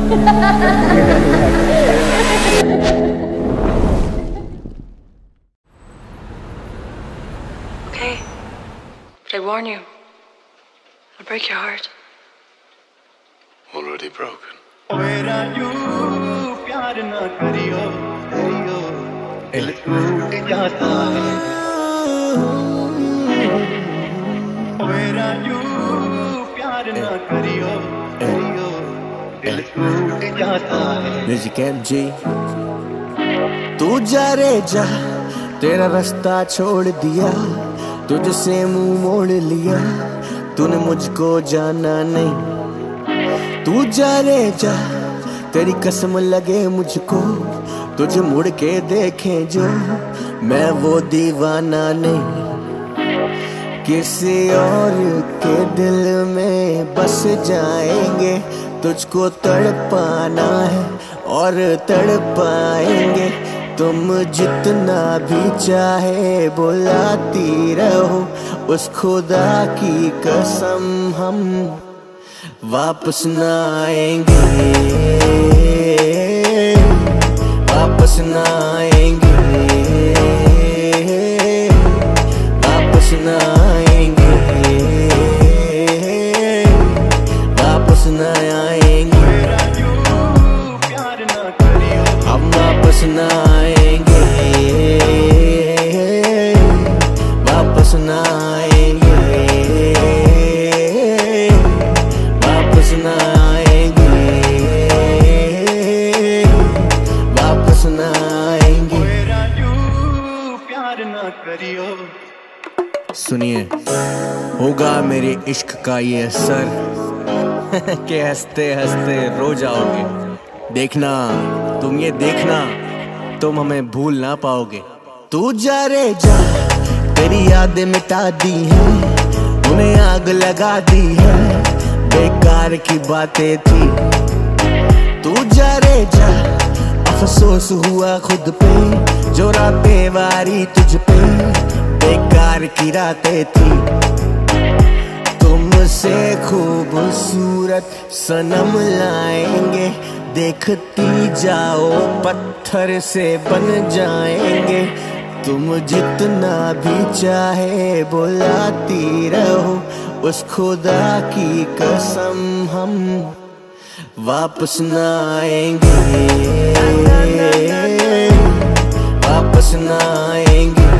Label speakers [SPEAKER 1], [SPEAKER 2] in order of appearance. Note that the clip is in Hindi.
[SPEAKER 1] Okay, but I warn you, I'll break your heart.
[SPEAKER 2] Already broken.
[SPEAKER 3] प्यार ना करियो करियो दिल टूट जाता है ओए राजू प्यार ना करियो करियो दिल टूट जाता है
[SPEAKER 4] म्यूजिक जी तू जा रे जा तेरा रास्ता छोड़ दिया तुझसे मुंह मोड़ लिया तूने मुझको जाना नहीं तू जा रे जा तेरी कसम लगे मुझको तुझे मुड़ के देखें जो मैं वो दीवाना नहीं किसी और के दिल में बस जाएंगे तुझको तड़पाना है और तड़पाएंगे तुम जितना भी चाहे बुलाती रहो उस खुदा की कसम हम वापस न आएंगे वापस न आएंगे वापस न आएंगे वापस न आएंगे हम वापस न आएंगे वापस न आएंगे वापस न आएंगे वापस न आएंगे
[SPEAKER 3] प्यार ना करियो
[SPEAKER 4] सुनिए होगा मेरे इश्क का ये असर के हंसते हंसते रो जाओगे देखना तुम ये देखना तुम हमें भूल ना पाओगे तू जा रे जा तेरी यादें मिटा दी है उन्हें आग लगा दी है बेकार की बातें थी तू जा रे जा अफसोस हुआ खुद पे जो रातें वारी तुझ पे बेकार की रातें थी तुमसे खूबसूरत सनम लाएंगे देखती जाओ पत्थर से बन जाएंगे तुम जितना भी चाहे बुलाती रहो उस खुदा की कसम हम वापस न आएंगे वापस न आएंगे